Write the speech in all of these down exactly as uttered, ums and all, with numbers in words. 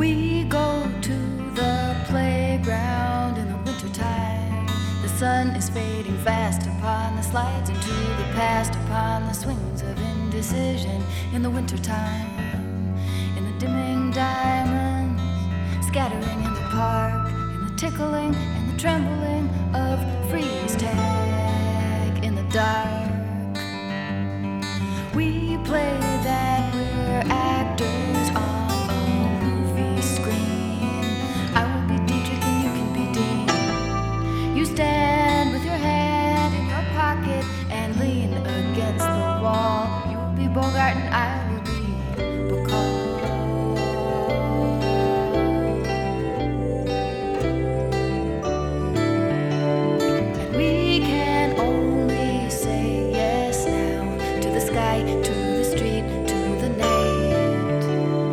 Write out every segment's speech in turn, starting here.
We go to the playground in the wintertime. The sun is fading fast upon the slides into the past, upon the swings of indecision in the wintertime. In the dimming diamonds scattering in the park, in the tickling and the trembling of freeze tag in the dark. We play that we're actors on a movie screen. I will be Dietrich and you can be Dean. You stand with your hand in your pocket and lean against the wall. You will be Bogart and I will be Bacall. And we can only say yes now to the sky, to the street, to the night.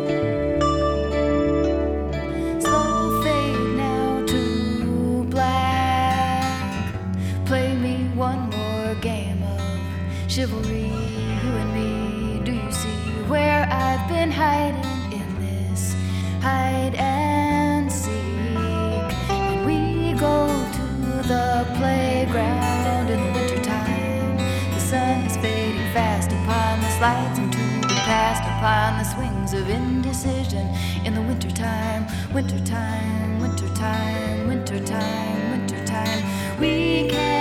Slow fade now to black. Play me one more game of chivalry, you and me. Do you see where I've been hiding in this hide and seek? And we go to the playground in the wintertime. The sun is fading fast upon the slides into the past, upon the swings of indecision in the wintertime. Wintertime, wintertime, wintertime, wintertime. We can